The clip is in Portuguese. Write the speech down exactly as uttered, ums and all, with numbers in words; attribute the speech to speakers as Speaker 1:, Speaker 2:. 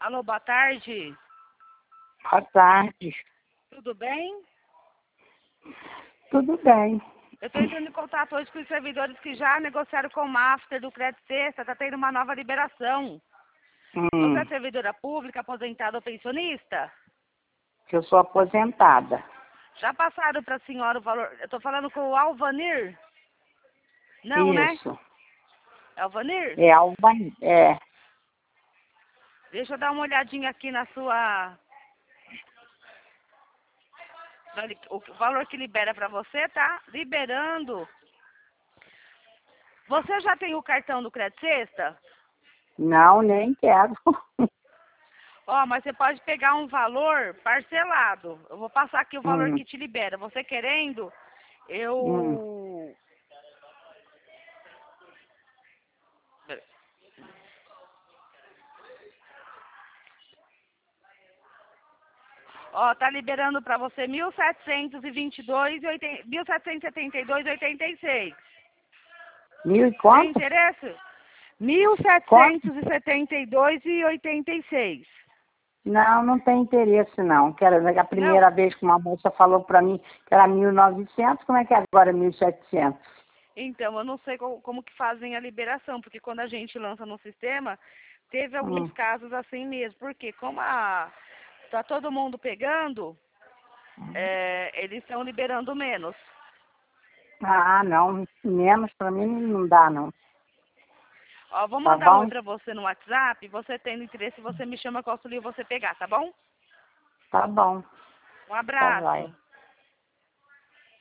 Speaker 1: Alô, boa tarde.
Speaker 2: Boa tarde.
Speaker 1: Tudo bem?
Speaker 2: Tudo bem.
Speaker 1: Eu estou entrando em contato hoje com os servidores que já negociaram com o Master do Crédito Sexta. Está tendo uma nova liberação.
Speaker 2: Hum,
Speaker 1: Você é servidora pública, aposentada ou pensionista?
Speaker 2: que eu sou aposentada.
Speaker 1: Já passaram para a senhora o valor... Eu estou falando com o Alvanir? Não, né?
Speaker 2: Isso.
Speaker 1: É Alvanir?
Speaker 2: É Albanir. É.
Speaker 1: Deixa eu dar uma olhadinha aqui na sua... O valor que libera para você, tá? Liberando. Você já tem o cartão do Crédito Sexta?
Speaker 2: Não, nem quero.
Speaker 1: Ó, mas você pode pegar um valor parcelado. Eu vou passar aqui o valor
Speaker 2: hum,
Speaker 1: que te libera. Você querendo,
Speaker 2: hum.
Speaker 1: eu... Ó, tá liberando pra você mil setecentos e vinte e dois e oitenta mil setecentos e setenta e dois e oitenta e seis.
Speaker 2: Mil e
Speaker 1: Tem
Speaker 2: quanto?
Speaker 1: interesse? mil
Speaker 2: Quanto?
Speaker 1: setecentos e setenta e dois e oitenta e seis.
Speaker 2: Não, não tem interesse não. Que era a
Speaker 1: Não.
Speaker 2: primeira vez que uma moça falou para mim que era mil e novecentos, como é que é agora mil e setecentos?
Speaker 1: Então, eu não sei co- como que fazem a liberação, porque quando a gente lança no sistema, teve alguns
Speaker 2: Hum.
Speaker 1: casos assim mesmo. Porque como a, tá todo mundo pegando, é, eles estão liberando menos.
Speaker 2: Ah, não. Menos para mim não dá não.
Speaker 1: Ó, vou
Speaker 2: Tá
Speaker 1: mandar um oi
Speaker 2: bom?
Speaker 1: pra você no WhatsApp, você tendo interesse, você me chama que eu auxilio você pegar, tá bom?
Speaker 2: Tá bom.
Speaker 1: Um
Speaker 2: Tá jóia.
Speaker 1: abraço.